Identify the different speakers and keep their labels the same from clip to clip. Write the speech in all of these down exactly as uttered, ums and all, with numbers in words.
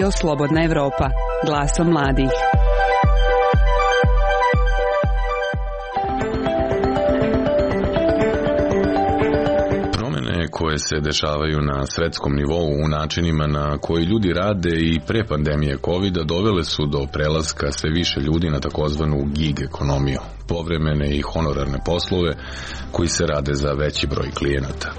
Speaker 1: Radio Slobodna Evropa, glasom mladih.
Speaker 2: Promjene koje se dešavaju na svetskom nivou u načinima na koji ljudi rade i pre pandemije kovida dovele su do prelaska sve više ljudi na takozvanu gig ekonomiju, povremene i honorarne poslove koji se rade za veći broj klijenata.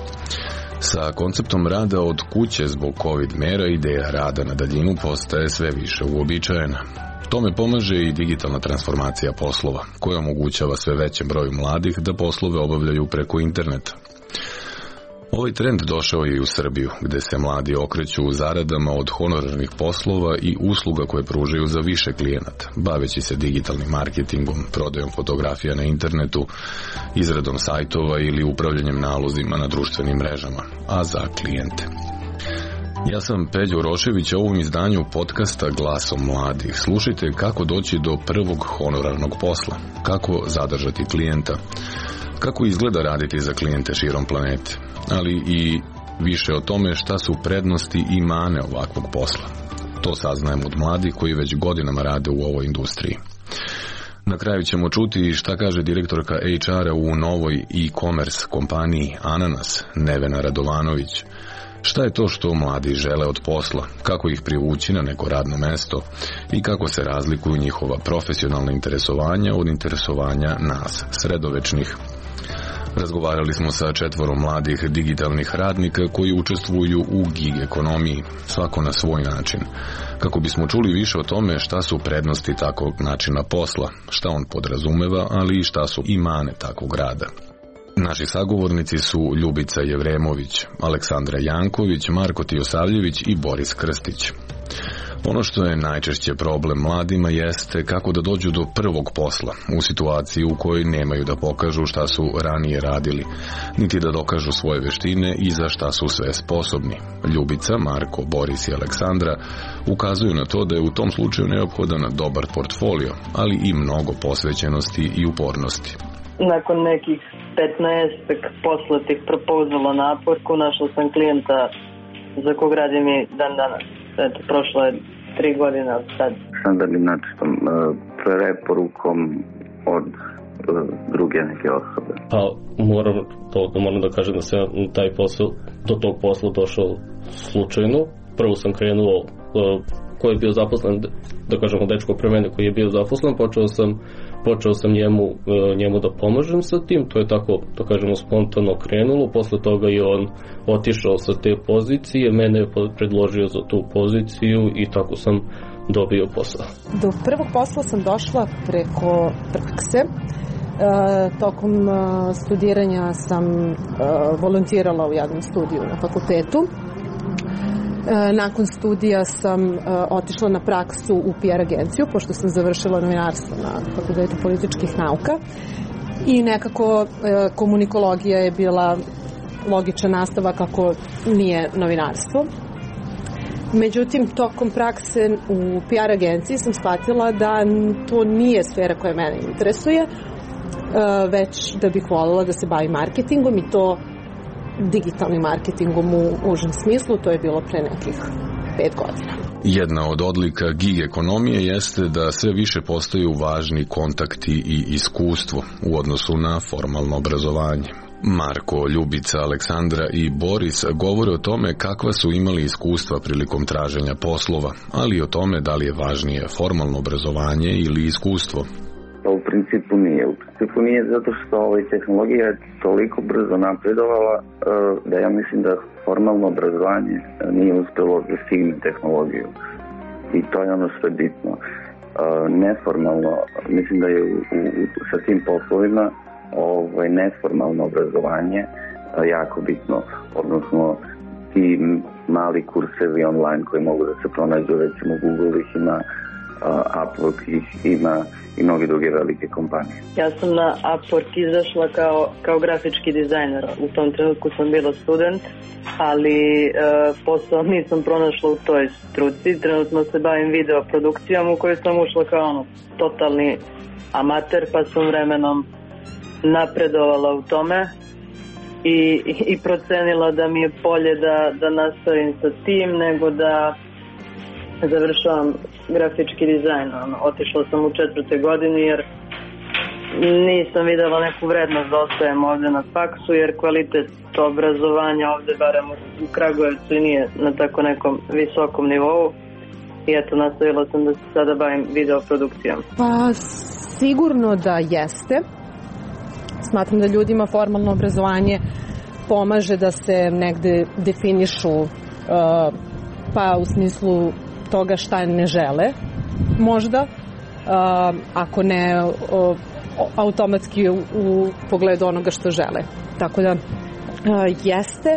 Speaker 2: Sa konceptom rada od kuće zbog COVID mera ideja rada na daljinu postaje sve više uobičajena. Tome pomaže i digitalna transformacija poslova, koja omogućava sve većem broju mladih da poslove obavljaju preko interneta. Ovaj trend došao je i u Srbiju, gde se mladi okreću u zaradama od honorarnih poslova i usluga koje pružaju za više klijenata, baveći se digitalnim marketingom, prodajom fotografija na internetu, izradom sajtova ili upravljanjem nalozima na društvenim mrežama, a za klijente. Ja sam Peđa Urošević, a u ovom izdanju podcasta Glasom mladih slušajte kako doći do prvog honorarnog posla, kako zadržati klijenta, kako izgleda raditi za klijente širom planete, ali i više o tome šta su prednosti i mane ovakvog posla. To saznajemo od mladih koji već godinama rade u ovoj industriji. Na kraju ćemo čuti šta kaže direktorka H R-a u novoj e-commerce kompaniji Ananas, Nevena Radovanović. Šta je to što mladi žele od posla, kako ih privući na neko radno mesto i kako se razlikuju njihova profesionalna interesovanja od interesovanja nas, sredovečnih. Razgovarali smo sa četvorom mladih digitalnih radnika koji učestvuju u gig ekonomiji, svako na svoj način, kako bismo čuli više o tome šta su prednosti takvog načina posla, šta on podrazumeva, ali i šta su i mane takvog rada. Naši sagovornici su Ljubica Jevremović, Aleksandra Janković, Marko Tijosavljević i Boris Krstić. Ono što je najčešće problem mladima jeste kako da dođu do prvog posla u situaciji u kojoj nemaju da pokažu šta su ranije radili, niti da dokažu svoje veštine i za šta su sve sposobni. Ljubica, Marko, Boris i Aleksandra ukazuju na to da je u tom slučaju neophodan dobar portfolio, ali i mnogo posvećenosti i upornosti.
Speaker 3: Nakon nekih petnaest poslatih propozala na Upworku našla sam klijenta za kog radim i dan danas. Eto, prošlo je tri godine od sad.
Speaker 4: Standardnim načinom, preporukom od druge neke osobe.
Speaker 5: Pa moram, to, moram da kažem da sam taj posao, do tog posla došao slučajno. Prvo sam krenuo, ko je bio zaposlen, da kažemo dečko pre mene koji je bio zaposlen, počeo sam počeo sam njemu, njemu da pomažem sa tim, to je tako, da kažemo, spontano krenulo, posle toga je on otišao sa te pozicije, mene je predložio za tu poziciju i tako sam dobio posao.
Speaker 6: Do prvog posla sam došla preko prakse. E, tokom studiranja sam e, volontirala u jednom studiju na fakultetu. Nakon studija sam uh, otišla na praksu u P R agenciju, pošto sam završila novinarstvo na Fakultetu političkih nauka i nekako uh, komunikologija je bila logičan nastavak kako nije novinarstvo. Međutim, tokom prakse u P R agenciji sam shvatila da to nije sfera koja mene interesuje, uh, već da bih voljela da se bavim marketingom i to digitalnim marketingom u užem smislu, to je bilo pre nekih pet godina.
Speaker 2: Jedna od odlika gig ekonomije jeste da sve više postaju važni kontakti i iskustvo u odnosu na formalno obrazovanje. Marko, Ljubica, Aleksandra i Boris govore o tome kakva su imali iskustva prilikom traženja poslova, ali i o tome da li je važnije formalno obrazovanje ili iskustvo.
Speaker 4: U principu nije. U principu nije zato što ovaj, tehnologija je toliko brzo napredovala da ja mislim da formalno obrazovanje nije uspelo da stigne tehnologiju. I to je ono što je bitno. Neformalno, mislim da je u, u, sa tim poslovima ovaj, neformalno obrazovanje jako bitno. Odnosno, ti mali kursevi online koji mogu da se pronađu, recimo Google ih ima, Upwork ih ima i mnogi druge velike kompanije.
Speaker 3: Ja sam na Upwork izašla kao, kao grafički dizajner. U tom trenutku sam bila student, ali e, posao nisam pronašla u toj struci. Trenutno se bavim video produkcijom u kojoj sam ušla kao ono, totalni amater, pa sam vremenom napredovala u tome i, i procenila da mi je bolje da, da nastavim sa tim nego da završavam grafički dizajn. Ono, otišla sam u četvrtoj godini jer nisam videla neku vrednost da ostajem ovde na faksu, jer kvalitet obrazovanja ovde, barem u Kragujevcu, i nije na tako nekom visokom nivou. I eto, nastavila sam da se sada bavim videoprodukcijom.
Speaker 6: Pa sigurno da jeste. Smatram da ljudima formalno obrazovanje pomaže da se negde definišu, pa u smislu toga šta ne žele, možda, ako ne automatski u, u pogledu onoga što žele. Tako da jeste,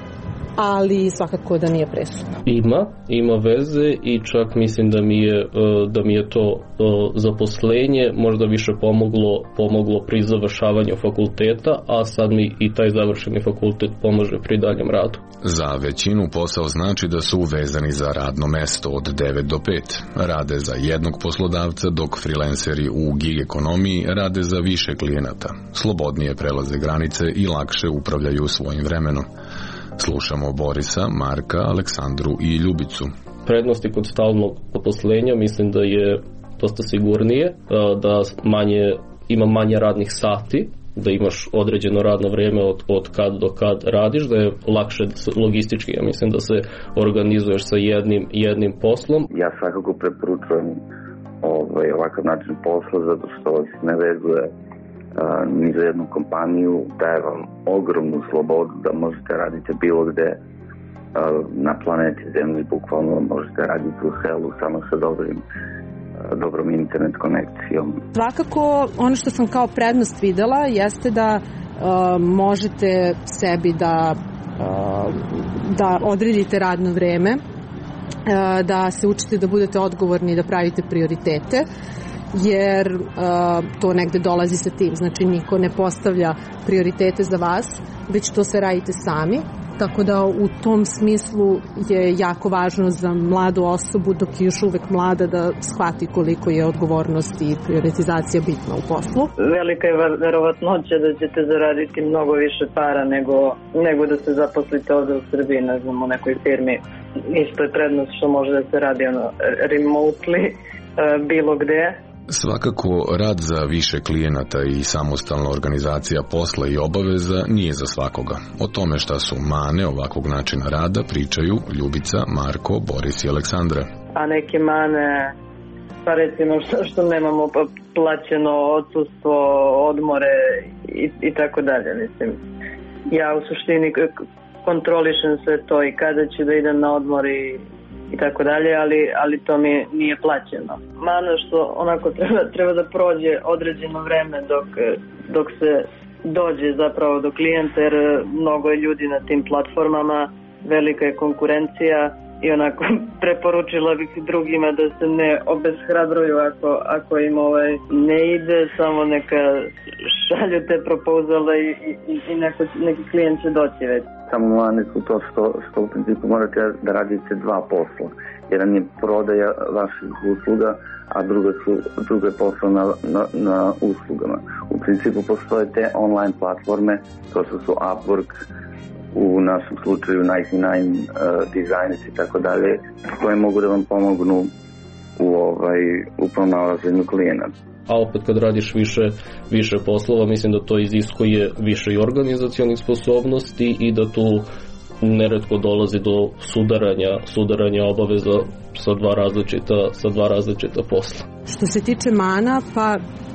Speaker 6: ali svakako da nije presudno.
Speaker 5: Ima, ima veze i čak mislim da mi je, da mi je to zaposlenje možda više pomoglo, pomoglo pri završavanju fakulteta, a sad mi i taj završeni fakultet pomaže pri daljem radu.
Speaker 2: Za većinu posao znači da su vezani za radno mesto od devet do pet. Rade za jednog poslodavca, dok freelanceri u gig ekonomiji rade za više klijenata. Slobodnije prelaze granice i lakše upravljaju svojim vremenom. Slušamo Borisa, Marka, Aleksandru i Ljubicu.
Speaker 5: Prednosti kod stalnog zaposlenja mislim da je dosta sigurnije, da manje, ima manje radnih sati, da imaš određeno radno vrijeme od, od kad do kad radiš, da je lakše logistički, ja mislim da se organizuješ sa jednim, jednim poslom.
Speaker 4: Ja svakako preporučujem ovaj, ovakav način posla zato što se ne vezuje Uh, ni za jednu kompaniju, daje vam ogromnu slobodu da možete raditi bilo gde uh, na planeti Zemlji, bukvalno možete raditi u selu samo sa dobrim, uh, dobrom internet konekcijom.
Speaker 6: Svakako ono što sam kao prednost videla jeste da uh, možete sebi da, uh, da odredite radno vreme, uh, da se učite da budete odgovorni, da pravite prioritete, jer uh, to negde dolazi sa tim. Znači, niko ne postavlja prioritete za vas, već to se radite sami. Tako da u tom smislu je jako važno za mladu osobu, dok je još uvek mlada, da shvati koliko je odgovornost i prioritizacija bitna u poslu.
Speaker 3: Velika je verovatnoća da ćete zaraditi mnogo više para nego, nego da se zaposlite ovde u Srbiji, ne znam, u nekoj firmi. Isto je prednost što može da se radi ono, remotely, uh, bilo gde.
Speaker 2: Svakako, rad za više klijenata i samostalna organizacija posla i obaveza nije za svakoga. O tome šta su mane ovakvog načina rada pričaju Ljubica, Marko, Boris i Aleksandra.
Speaker 3: A neke mane, pa recimo što, što nemamo plaćeno odsustvo, odmore i, i tako dalje, mislim. Ja u suštini kontrolišem sve to i kada ću da idem na odmor i i tako dalje, ali, ali to mi nije plaćeno. Mano što onako treba, treba da prođe određeno vreme dok, dok se dođe zapravo do klijenta, jer mnogo je ljudi na tim platformama, velika je konkurencija i onako preporučila bih drugima da se ne obeshrabruju ako, ako im ovaj ne ide, samo neka šalju te propozale i, i, i neko, neki klijent će doći već.
Speaker 4: Samo mane su to što, što u principu morate da radite dva posla. Jedan je prodaja vaših usluga, a druga su, druga je posla na, na, na uslugama. U principu postoje te online platforme, to što su Upwork, u našem slučaju devedeset devet uh, Designers i tako dalje, koje mogu da vam pomognu u, ovaj, u pronalaženju klijenata.
Speaker 5: A opet kad radiš više, više poslova, mislim da to iziskuje više i organizacionih sposobnosti i da tu neretko dolazi do sudaranja, sudaranja obaveza sa dva različita, sa dva različita posla.
Speaker 6: Što se tiče mana, pa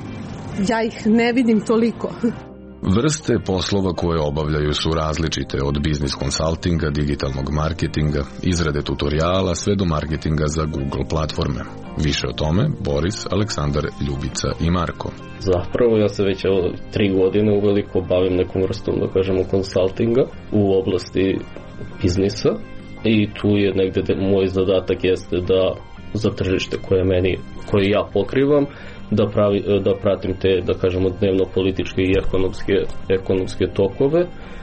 Speaker 6: ja ih ne vidim toliko.
Speaker 2: Vrste poslova koje obavljaju su različite, od biznis konsultinga, digitalnog marketinga, izrade tutoriala, sve do marketinga za Google platforme. Više o tome Boris, Aleksandar, Ljubica i Marko.
Speaker 5: Zapravo ja se već evo, tri godine uveliko bavim nekom vrstom, da kažemo, konsultinga u oblasti biznisa i tu je negde moj zadatak jeste da za tržište koje meni, koje ja pokrivam, da, pravi, da pratim te, da kažemo, dnevno političke i ekonomske, ekonomske tokove,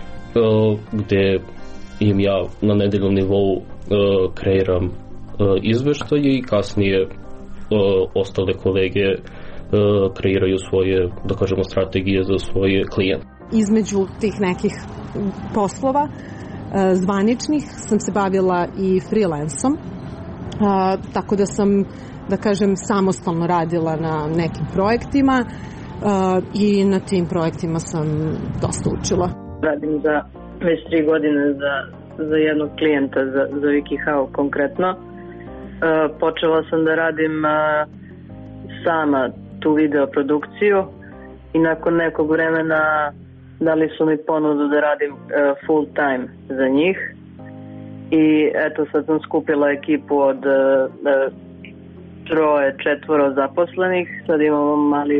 Speaker 5: gde im ja na nedeljnom nivou kreiram izveštaje i kasnije ostale kolege kreiraju svoje, da kažemo, strategije za svoje klijente.
Speaker 6: Između tih nekih poslova zvaničnih sam se bavila i freelansom, A, tako da sam, da kažem, samostalno radila na nekim projektima a, i na tim projektima sam dosta učila.
Speaker 3: Radim za već tri godine za, za jednog klijenta, za, za WikiHow konkretno. A, počela sam da radim a, sama tu video produkciju i nakon nekog vremena dali su mi ponudu da radim uh, full time za njih i eto sad sam skupila ekipu od uh, troje, četvoro zaposlenih, sad imamo mali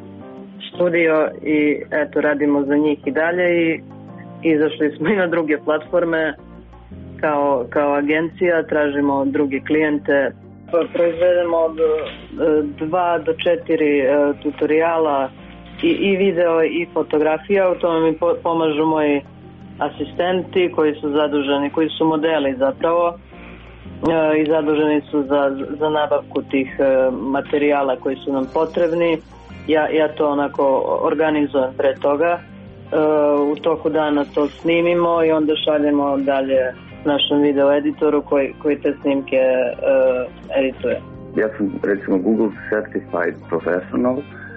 Speaker 3: studio i eto radimo za njih i dalje i izašli smo i na druge platforme kao, kao agencija, tražimo druge klijente. Proizvedemo od dva do četiri uh, tutoriala i, i video i fotografija. U tome mi po, pomažu moji asistenti koji su zaduženi, koji su modeli zapravo uh, i zaduženi su za, za nabavku tih uh, materijala koji su nam potrebni. Ja, ja to onako organizujem pre toga. Uh, u toku dana to snimimo i onda šaljemo dalje našem video editoru koji, koji te snimke uh, edituje.
Speaker 4: Ja sam recimo Google Certified Professional,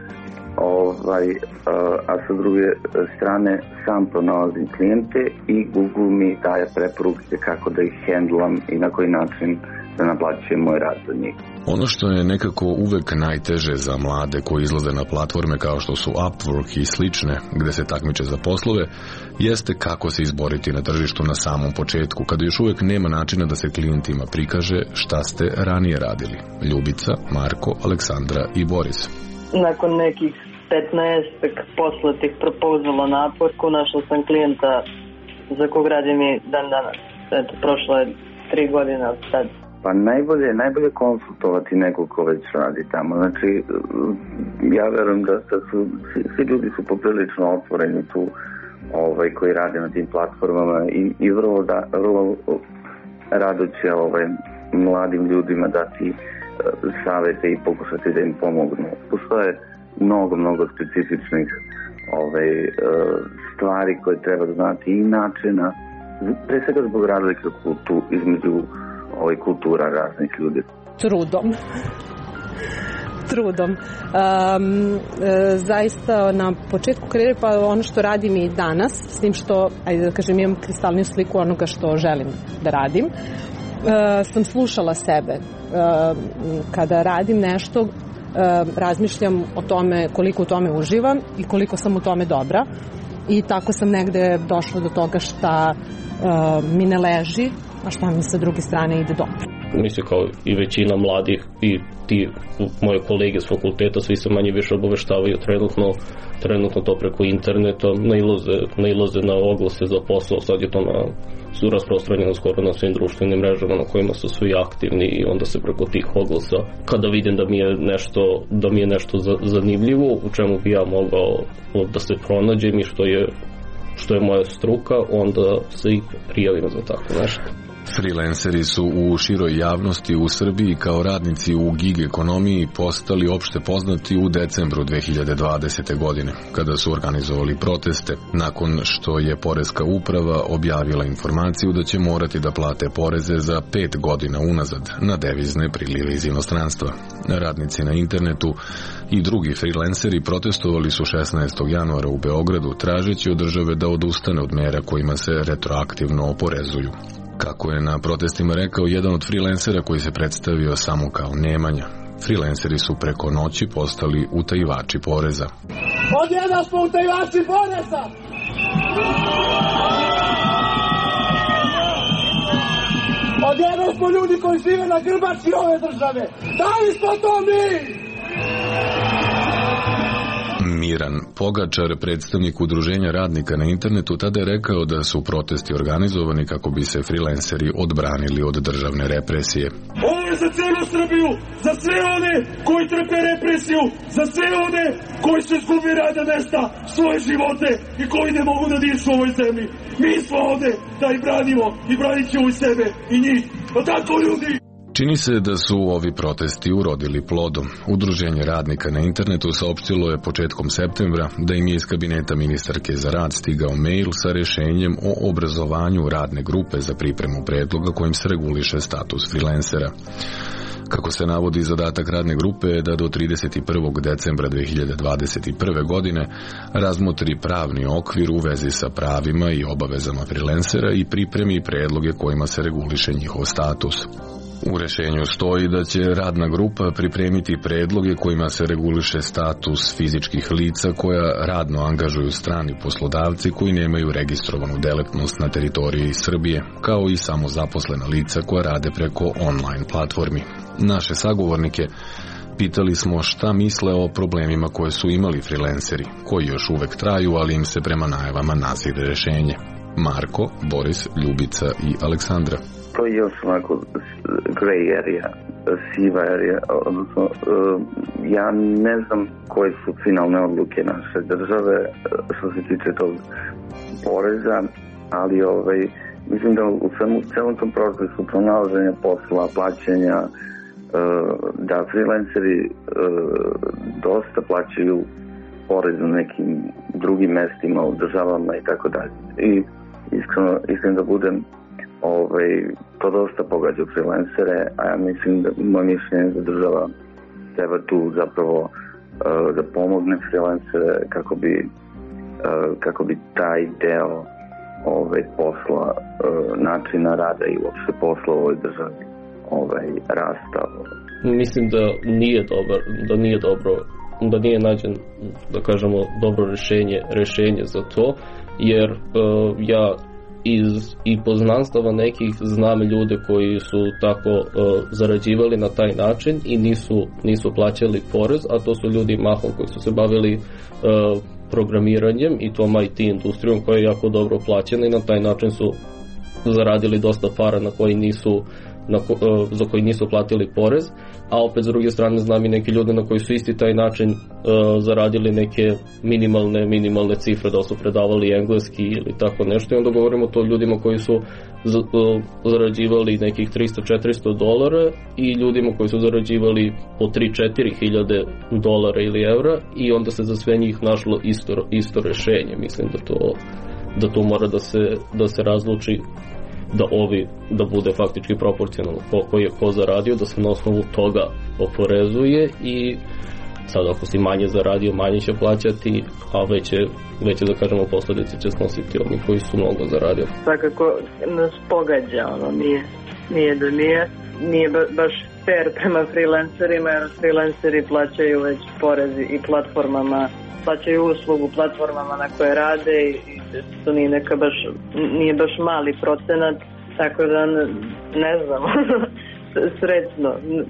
Speaker 4: ovaj, uh, a sa druge strane sam pronalazim klijente i Google mi daje preporuke kako da ih handlam i na koji način da naplaćujem moj rad za njih.
Speaker 2: Ono što je nekako uvek najteže za mlade koji izlaze na platforme kao što su Upwork i slične, gde se takmiče za poslove, jeste kako se izboriti na tržištu na samom početku, kada još uvek nema načina da se klijentima prikaže šta ste ranije radili. Ljubica, Marko, Aleksandra i Boris.
Speaker 3: Nakon nekih petnaest poslatih propozala na Upworku, našla sam klijenta za kog radim i dan danas. Eto, prošlo je tri godine od sad.
Speaker 4: Pa najbolje, najbolje konsultovati nekog ko već radi tamo. Znači, ja verujem da, da su, svi, svi ljudi su poprilično otvoreni tu, ovaj, koji rade na tim platformama i, i vrlo, da, vrlo rado će ovaj, mladim ljudima dati uh, savete i pokušati da im pomognu. Postoje mnogo, mnogo specifičnih ovaj, uh, stvari koje treba znati i načina, pre svega zbog razlike kultu, između ovoj kultura raznih ljudi.
Speaker 6: Trudom. Trudom. Um, e, zaista na početku karijere, pa ono što radim i danas, s tim što, ajde da kažem, imam kristalniju sliku onoga što želim da radim, e, sam slušala sebe. E, kada radim nešto, e, razmišljam o tome koliko u tome uživam i koliko sam u tome dobra i tako sam negde došla do toga šta e, mi ne leži, a šta mi sa druge strane ide dobro.
Speaker 5: Mislim, kao i većina mladih i ti moje kolege s fakulteta, svi se manje više obaveštavaju trenutno, trenutno to preko interneta, nailaze, nailaze na oglase za posao, sad je to na, su rasprostranjeno skoro na svim društvenim mrežama na kojima su svi aktivni i onda se preko tih oglasa, kada vidim da mi je nešto, da mi je nešto zanimljivo, u čemu bi ja mogao da se pronađem i što je, što je moja struka, onda se i prijavim za tako nešto.
Speaker 2: Freelanceri su u široj javnosti u Srbiji kao radnici u gig ekonomiji postali opšte poznati u decembru dve hiljade dvadesete. godine, kada su organizovali proteste, nakon što je Poreska uprava objavila informaciju da će morati da plate poreze za pet godina unazad na devizne prilive iz inostranstva. Radnici na internetu i drugi freelanceri protestovali su šesnaestog januara u Beogradu, tražeći od države da odustane od mera kojima se retroaktivno oporezuju. Kako je na protestima rekao jedan od freelancera koji se predstavio samo kao Nemanja, freelanceri su preko noći postali utajivači poreza.
Speaker 7: Odjednom smo utajivači poreza! Odjednom smo ljudi koji žive na grbači ove države! Da li smo to mi?
Speaker 2: Miran Pogačar, predstavnik udruženja radnika na internetu, tada je rekao da su protesti organizovani kako bi se freelanceri odbranili od državne represije.
Speaker 7: Ovo je za celu Srbiju, za sve one koji trpe represiju, za sve one koji su izgubili rada mesta, svoje živote i koji ne mogu da dišu u ovoj zemlji. Mi smo ovde da ih branimo i branit ćemo i sebe i njih. Pa tako, ljudi!
Speaker 2: Čini se da su ovi protesti urodili plodom. Udruženje radnika na internetu saopštilo je početkom septembra da im je iz kabineta ministarke za rad stigao mail sa rešenjem o obrazovanju radne grupe za pripremu predloga kojim se reguliše status freelancera. Kako se navodi, zadatak radne grupe je da do trideset prvog decembra dve hiljade dvadeset prve. godine razmotri pravni okvir u vezi sa pravima i obavezama freelancera i pripremi predloge kojima se reguliše njihov status. U rešenju stoji da će radna grupa pripremiti predloge kojima se reguliše status fizičkih lica koja radno angažuju strani poslodavci koji nemaju registrovanu delatnost na teritoriji Srbije, kao i samozaposlena lica koja rade preko online platformi. Naše sagovornike pitali smo šta misle o problemima koje su imali freelanceri, koji još uvek traju, ali im se prema najavama nazire rešenje. Marko, Boris, Ljubica i Aleksandra.
Speaker 4: To je još onako gray area, siva area, odnosno ja ne znam koje su finalne odluke naše države što se tiče tog poreza, ali ovaj, mislim da u svemu, celom tom procesu pronalaženja posla, plaćanja, da freelanceri dosta plaćaju porez na nekim drugim mestima u državama i tako dalje. I iskreno, iskreno da budem, Ove, to dosta pogađa freelancere, a ja mislim da moje mišljenje da država treba tu zapravo uh, da pomogne freelancere kako bi, uh, kako bi taj deo ove, posla, uh, načina rada i uopšte posla u ovoj državi ovaj, rastao.
Speaker 5: Mislim da nije dobar, da nije dobro, da nije nađen, da kažemo, dobro rešenje, rešenje za to, jer uh, ja iz i poznanstava nekih znam ljude koji su tako uh, zarađivali na taj način i nisu, nisu plaćali porez, a to su ljudi mahom koji su se bavili uh, programiranjem i tom I T industrijom koja je jako dobro plaćena i na taj način su zaradili dosta para na koji nisu na ko, uh, za koji nisu platili porez, a opet s druge strane znam i neke ljude na koji su isti taj način uh, zaradili neke minimalne minimalne cifre, da su predavali engleski ili tako nešto, i onda govorimo to ljudima koji su z, uh, zarađivali nekih tristo do četiristo dolara i ljudima koji su zarađivali po tri do četiri hiljade dolara ili evra, i onda se za sve njih našlo isto, isto rešenje. Mislim da to, da to mora da se, da se razluči, da ovi, da bude faktički proporcionalno koliko je ko zaradio, da se na osnovu toga oporezuje, i sad ako si manje zaradio, manje će plaćati, a veće, veće da kažemo posledice će snositi oni koji su mnogo zaradio.
Speaker 3: Svakako nas pogađa, ono, nije, nije da nije, nije baš fair prema freelancerima, jer freelanceri plaćaju već porezi i platformama, plaćaju uslugu platformama na koje rade, i to nije neka baš, nije baš mali procenat, tako da ne, ne znam, srećno.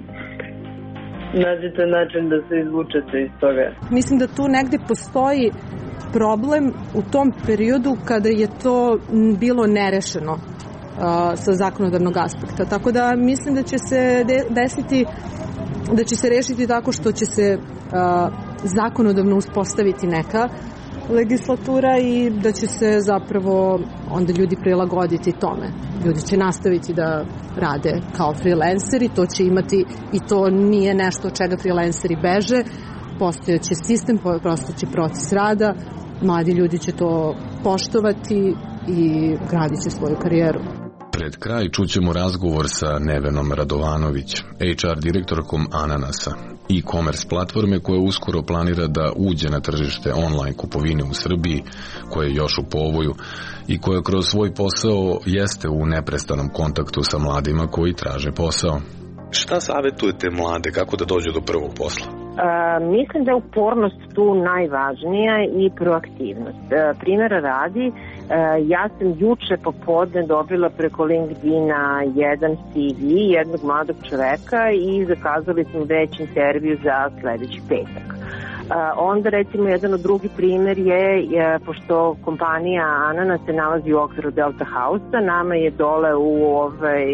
Speaker 3: Nađite način da se izvučete iz toga.
Speaker 6: Mislim da tu negde postoji problem u tom periodu kada je to bilo nerešeno uh, sa zakonodavnog aspekta. Tako da mislim da će se de- desiti, da će se rešiti tako što će se uh, zakonodavno uspostaviti neka legislatura i da će se zapravo onda ljudi prilagoditi tome. Ljudi će nastaviti da rade kao freelanceri, to će imati, i to nije nešto od čega freelanceri beže, postojeći sistem, postojeći proces rada, mladi ljudi će to poštovati i gradit će svoju karijeru.
Speaker 2: Pred kraj čućemo razgovor sa Nevenom Radovanović, H R direktorkom Ananasa, e-commerce platforme koja uskoro planira da uđe na tržište online kupovine u Srbiji, koje je još u povoju i koja kroz svoj posao jeste u neprestanom kontaktu sa mladima koji traže posao. Šta savjetujete mlade, kako da dođu do prvog posla?
Speaker 8: A, mislim da je upornost tu najvažnija i proaktivnost. A, primjera radi, a, ja sam juče popodne dobila preko LinkedIna jedan C V jednog mladog čoveka i zakazali smo već intervju za sledeći petak. A, onda recimo jedan od drugi primjer je, je pošto kompanija Ananas se nalazi u okviru Delta House-a, nama je dole u ovaj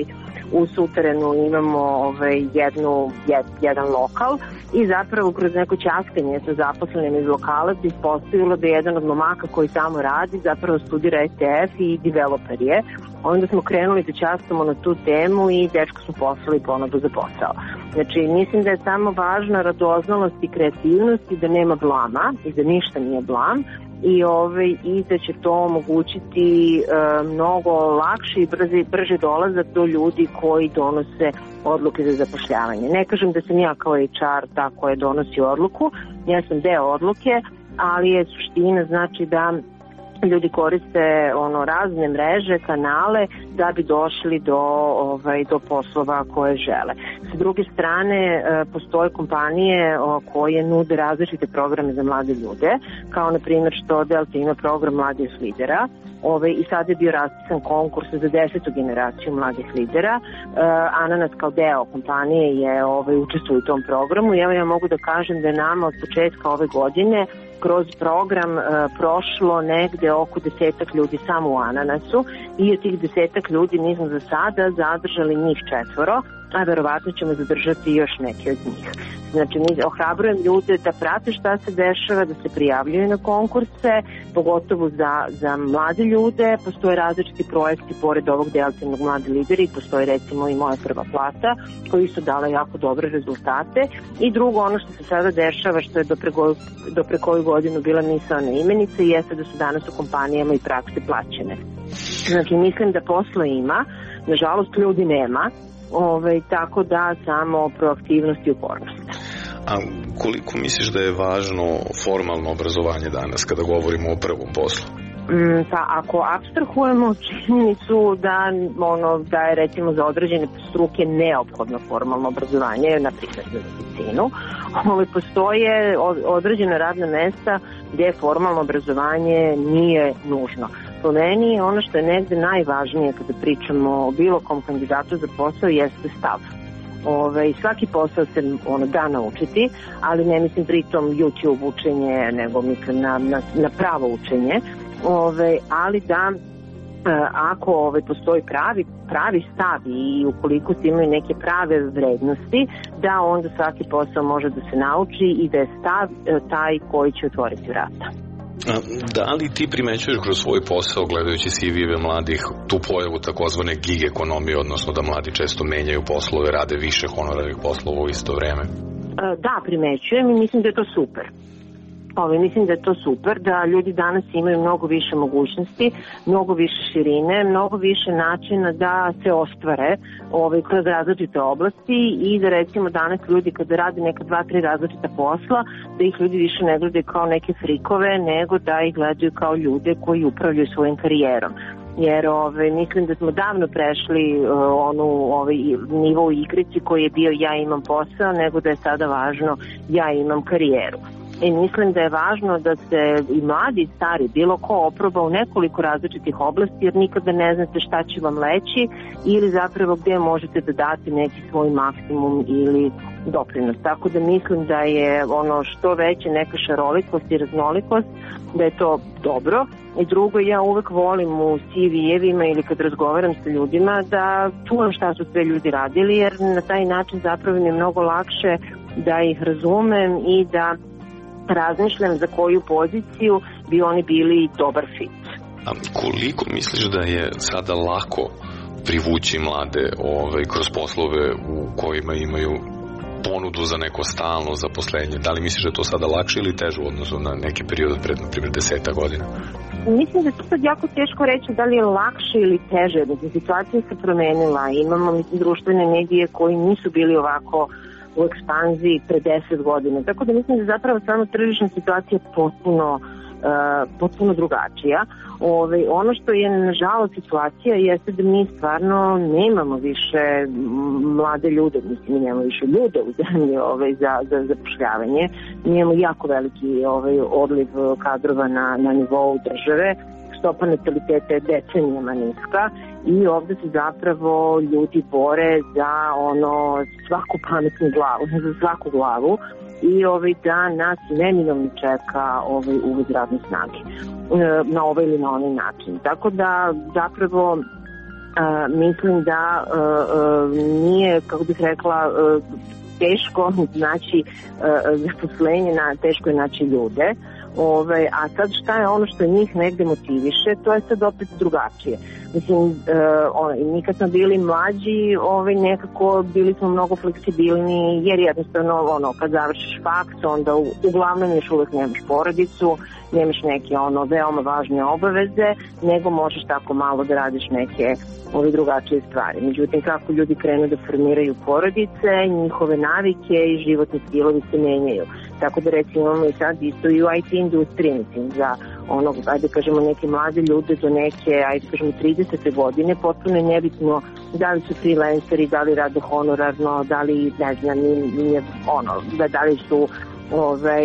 Speaker 8: u suterenu imamo ovaj, jednu, jed, jedan lokal i zapravo kroz neko ćaskanje sa zaposlenim iz lokala se ispostavilo da je jedan od momaka koji tamo radi zapravo studira E T F i developer je. Onda smo krenuli da ćaskamo na tu temu i dečko smo poslali ponudu za posao. Znači, mislim da je samo važna radoznalost i kreativnost i da nema blama i da ništa nije blam i, ovaj, i da će to omogućiti e, mnogo lakši i brzi, brži dolazak do ljudi koji donose odluke za zapošljavanje. Ne kažem da sam ja kao H R ta koja donosi odluku, ja sam deo odluke, ali je suština znači da ljudi koriste ono razne mreže, kanale da bi došli do ovaj do poslova koje žele. Sa druge strane postoje kompanije koje nude različite programe za mlade ljude, kao na primjer što Delta ima program mladih lidera. Ove, i sad je bio raspisan konkurs za desetu generaciju mladih lidera. E, Ananas kao deo kompanije je ove, učestvuje u tom programu i evo ja mogu da kažem da je nama od početka ove godine kroz program e, prošlo negde oko desetak ljudi samo u Ananasu i od tih desetak ljudi mi smo za sada zadržali njih četvoro, a verovatno ćemo zadržati još neke od njih. Znači, mi ohrabrujem ljude da prate šta se dešava, da se prijavljuju na konkurse, pogotovo za, za mlade ljude. Postoje različiti projekti pored ovog Deltinog mladi lideri, postoji recimo i Moja prva plata, koji su dala jako dobre rezultate. I drugo, ono što se sada dešava, što je do, prego, do pre koju godinu bila misaona imenica, jeste da su danas u kompanijama i prakse plaćene. Znači, mislim da posla ima, nažalost ljudi nema, Ove, tako da samo proaktivnost i upornost.
Speaker 2: A koliko misliš da je važno formalno obrazovanje danas kada govorimo o prvom poslu?
Speaker 8: Mm, pa ako apstrahujemo činjenicu da, ono, da je recimo za određene struke neophodno formalno obrazovanje, na primjer za medicinu, ove, postoje određena radna mesta gde formalno obrazovanje nije nužno. Po meni ono što je negde najvažnije kada pričamo o bilo kom kandidatu za posao jeste stav. Ove, svaki posao se ono, da naučiti, ali ne mislim pritom YouTube učenje, nego mislim na, na, na pravo učenje, ove, ali da ako ove, postoji pravi, pravi stav i ukoliko se imaju neke prave vrednosti, da onda svaki posao može da se nauči i da je stav taj koji će otvoriti vrata.
Speaker 2: Da li ti primećuješ kroz svoj posao, gledajući C V-eve mladih, tu pojavu takozvane gig ekonomije, odnosno da mladi često menjaju poslove, rade više honorarnih poslova u isto vreme?
Speaker 8: Da, primećujem i mislim da je to super. Ove, mislim da je to super, da ljudi danas imaju mnogo više mogućnosti, mnogo više širine, mnogo više načina da se ostvare ove, kroz različite oblasti i da recimo danas ljudi kada rade neka dva, tri različita posla, da ih ljudi više ne gledaju kao neke frikove, nego da ih gledaju kao ljude koji upravljaju svojim karijerom. Jer ove, mislim da smo davno prešli uh, onu ovaj, nivo u igrici koji je bio ja imam posao, nego da je sada važno ja imam karijeru. I mislim da je važno da se i mladi i stari, bilo ko oproba u nekoliko različitih oblasti, jer nikada ne znate šta će vam leći ili zapravo gde možete da date neki svoj maksimum ili doprinos. Tako da mislim da je ono što veće neka šarolikost i raznolikost, da je to dobro. I drugo, ja uvek volim u C V-evima ili kad razgovaram sa ljudima da čujem šta su sve ljudi radili, jer na taj način zapravo mi je mnogo lakše da ih razumem i da razmišljam za koju poziciju bi oni bili dobar fit.
Speaker 2: A koliko misliš da je sada lako privući mlade ovaj, kroz poslove u kojima imaju ponudu za neko stalno zaposlenje? Da li misliš da je to sada lakše ili teže u odnosu na neki period pred, na primjer, deseta godina?
Speaker 8: Mislim da je to sad jako teško reći da li je lakše ili teže. Znači, situacija se promenila. Imamo mislim, društvene medije koji nisu bili ovako u ekspanziji pre deset godina. Tako da mislim da zapravo samo tržišna situacija potpuno, uh, potpuno drugačija. Ove, ono što je nažalost situacija jeste da mi stvarno nemamo više mlade ljude, mislim nemamo više ljude u zemlji ove, za, za zapošljavanje. Mi imamo jako veliki ovaj, odliv kadrova na, na nivou države. Stopa nataliteta je decenijama niska i ovde se zapravo ljudi bore za ono svaku pametnu glavu, za svaku glavu i ovaj, da nas neminovno čeka ovaj, uvoz radne snage na ovaj ili na onaj način. Tako da zapravo Uh, mislim da uh, uh, nije, kako bih rekla, uh, teško naći uh, zaposlenje, na, teško je naći ljude. Ove, a sad šta je ono što njih negde motiviše, to je sad opet drugačije. Mislim, uh, on, mi kad smo bili mlađi, ovaj, nekako bili smo mnogo fleksibilni, jer jednostavno, ono, kad završiš faks, onda u, uglavnom još uvek nemaš porodicu, nemaš neke, ono, veoma važne obaveze, nego možeš tako malo da radiš neke ove drugačije stvari. Međutim, kako ljudi krenu da formiraju porodice, njihove navike i životni stilovi se menjaju. Tako da recimo imamo i sad isto i u I T industriji, mislim, za ono, ajde kažemo, neke mlade ljude do neke, ajde kažemo, tridesete godine, potpuno je nebitno da li su freelanceri, da li rade honorarno, da li, ne znam, nije, ono, da, da li su ovaj,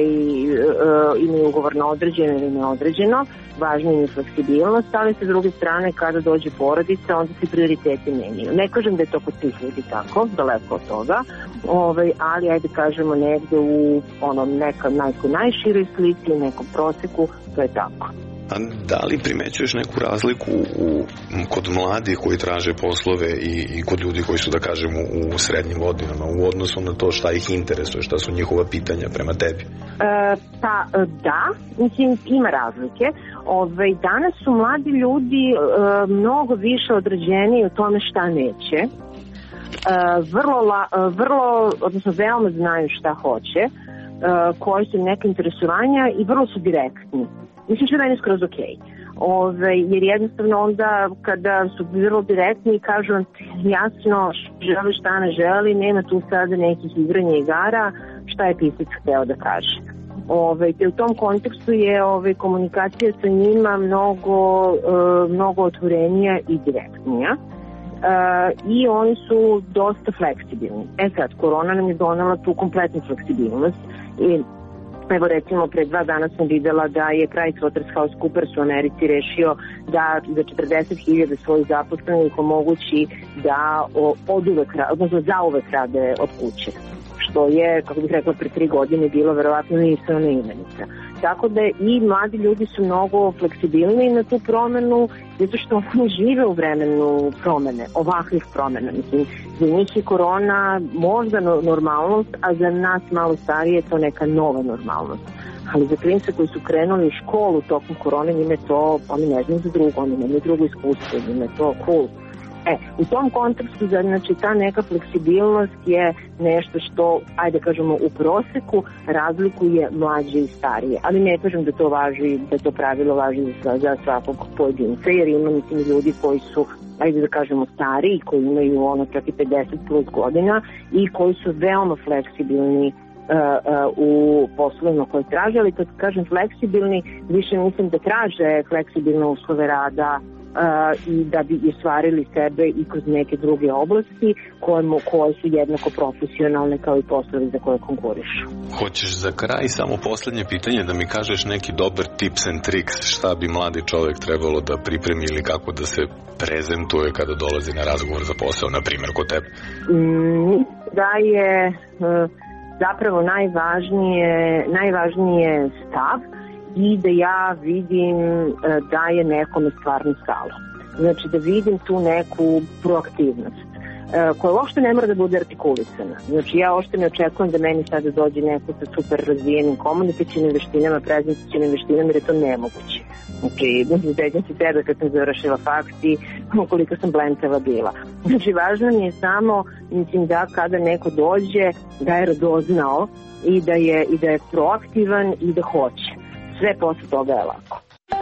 Speaker 8: imaju ugovor na određeno ili neodređeno, važna je fleksibilnost, ali sa druge strane kada dođe porodica, onda se prioriteti menjaju. Ne kažem da je to kod svih ljudi tako, daleko od toga, ovaj, ali ajde kažemo negde u ono, neka, nekoj najširoj slici, u nekom proseku, to je tako.
Speaker 9: A da li primećuješ neku razliku u, kod mladih koji traže poslove i, i kod ljudi koji su, da kažem, u, u srednjim godinama u odnosu na to šta ih interesuje, šta su njihova pitanja prema tebi?
Speaker 8: E, pa da, mislim, ima razlike. Ove, danas su mladi ljudi e, mnogo više određeni u tome šta neće. E, vrlo, la, vrlo, odnosno veoma znaju šta hoće, e, koje su neke interesovanja i vrlo su direktni. Mislim što je meni skroz okej. Ove, jer jednostavno onda kada su vrlo direktni i kažu jasno želi šta ne želi, nema tu sada nekih igranja igara, šta je pisac hteo da kaže. Ove, te u tom kontekstu je ove, komunikacija sa njima mnogo, e, mnogo otvorenija i direktnija. E, i oni su dosta fleksibilni. E sad, korona nam je donela tu kompletnu fleksibilnost i evo recimo pre dva dana sam videla da je PricewaterhouseCoopers u Americi rešio da za četrdeset hiljada svojih zaposlenih omogući da od uvek, odnosno za uvek rade od kuće. Što je, kako bih rekla, pre tri godine bilo verovatno nisana imenica. Tako da i mladi ljudi su mnogo fleksibilni na tu promenu, zato što oni žive u vremenu promene, ovakvih promena. Mislim, za njih je korona možda normalnost, a za nas malo starije je to neka nova normalnost. Ali za klince koji su krenuli u školu tokom korone, njime to, oni ne znaju za drugo, oni nemaju drugo iskustvo, njime to cool. E, u tom kontekstu, znači, ta neka fleksibilnost je nešto što, ajde kažemo, u proseku razlikuje mlađe i starije. Ali ne kažem da to važi, da to pravilo važi za, za svakog pojedinca, jer ima, mislim, ljudi koji su, ajde da kažemo, stariji, koji imaju ono čak i pedeset plus godina i koji su veoma fleksibilni Uh, uh, u poslovima koje traže, ali kad kažem fleksibilni, više mislim da traže fleksibilne uslove rada uh, i da bi ostvarili sebe i kroz neke druge oblasti koje, koje su jednako profesionalne kao i poslovi za koje konkurišu.
Speaker 9: Hoćeš za kraj samo poslednje pitanje da mi kažeš neki dobar tips and tricks šta bi mladi čovjek trebalo da pripremi ili kako da se prezentuje kada dolazi na razgovor za posao, na primjer kod tebe?
Speaker 8: Mm, da je uh, zapravo najvažnije, najvažnije stav i da ja vidim da je nekome stvarno stalo. Znači da vidim tu neku proaktivnost koja uopšte ne mora da bude artikulisana. Znači ja uopšte ne očekujem da meni sada dođe neko sa super razvijenim komunikacijnim veštinama, prezentacijnim veštinama, jer je to nemoguće. Znači, sećam se tebe kad sam završila faks i koliko sam blencava bila. Znači, važno mi je samo, mislim, da kada neko dođe, da je radoznao i da je, i da je proaktivan i da hoće. Sve posle toga je lako.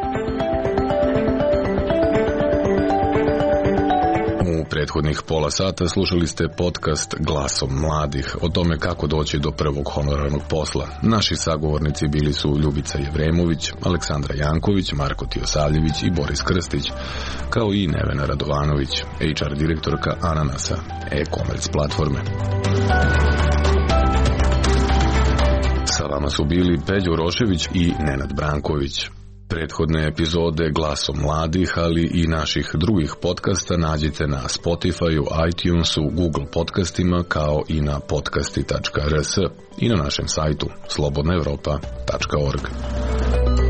Speaker 2: U prethodnih pola sata slušali ste podcast Glasom mladih o tome kako doći do prvog honorarnog posla. Naši sagovornici bili su Ljubica Jevremović, Aleksandra Janković, Marko Tijosavljević i Boris Krstić, kao i Nevena Radovanović, H R direktorka Ananasa, e-commerce platforme. Sa vama su bili Peđo Rošević i Nenad Branković. Prethodne epizode Glasom mladih, ali i naših drugih podcasta nađite na Spotifyu, iTunesu, Google podcastima, kao i na podcasti tačka r s i na našem sajtu slobodna evropa tačka org.